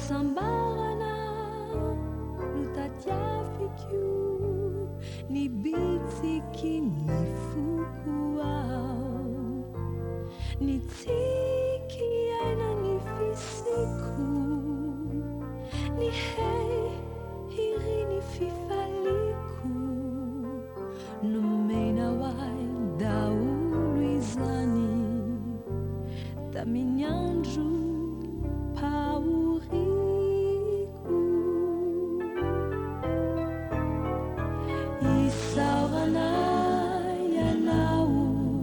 sambarana no tatiafiky ny bitsiky ny foko ao ny tsiky aina ny fisiko ny hiry ny fifaliko nomena hoay daolo izany tamin'ny andro paoriko isaoranay ianao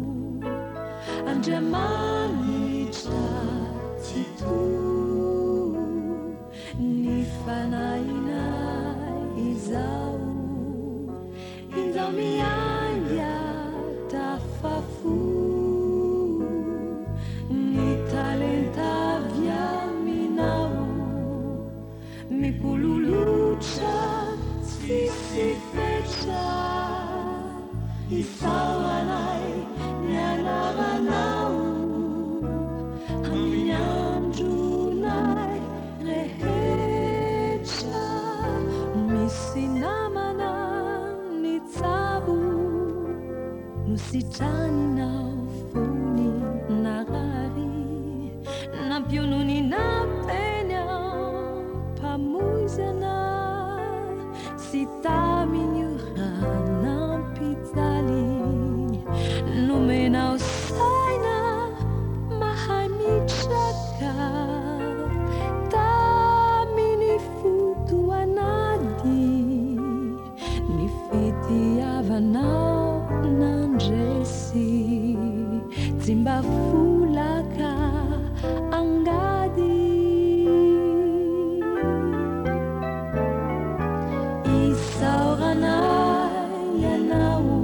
andriamanitra tsy toy ny fanahinay izao indao mianga tafafo ny talenta avy aminao mipololotra tsisy fetra isaoranay ny anaranao amin'ny andronay rehetra misy namana ny tsabo no sitraninao fony narary nampionony napeny mpamoizana sy tamin'io ranampijaly nomenao saina mahay mitraka tamin'ny fotoanady ny fitiavanao nandresy tsy mba folaka angady isaoranay ianao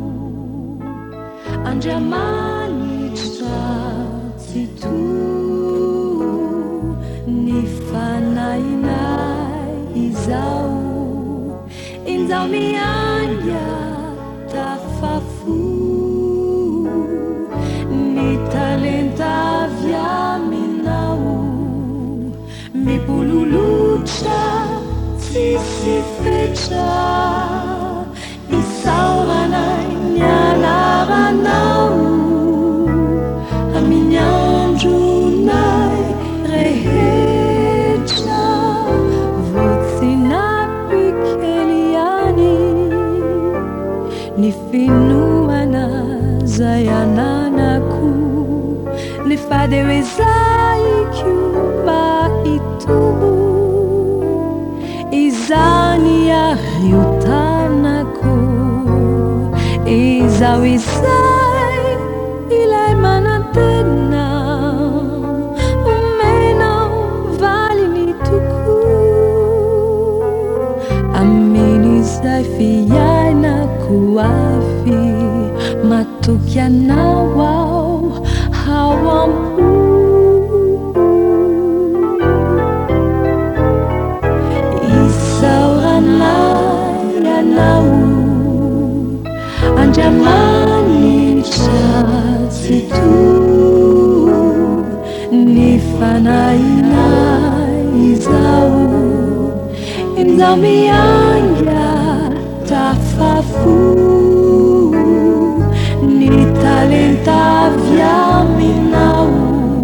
andriamanitra tsy toy ny fanahinay izao indao mianga tafafo ny talenta avy aminao mipololotra tsisy fetra isaoranay ny anaranao amin'ny andronay rehetra voatsinapikely any ny finoana zay ananako ny fadehoezaiko mba itobo izany ariotanako izao izay ilay manantena omenao valiny tokoa aminy izay fiainako avy matoky anao ao ao ampo isaoranay ianao andriamanitra tsy toy ny fanahinay izao indao mianga tafafo ny talenta avy aminao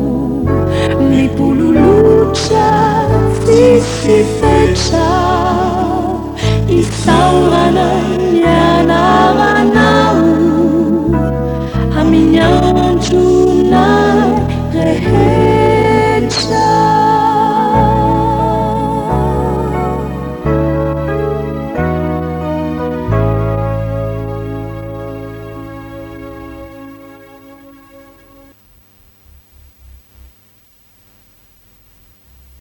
mipololotra tsisy fetra isaoranay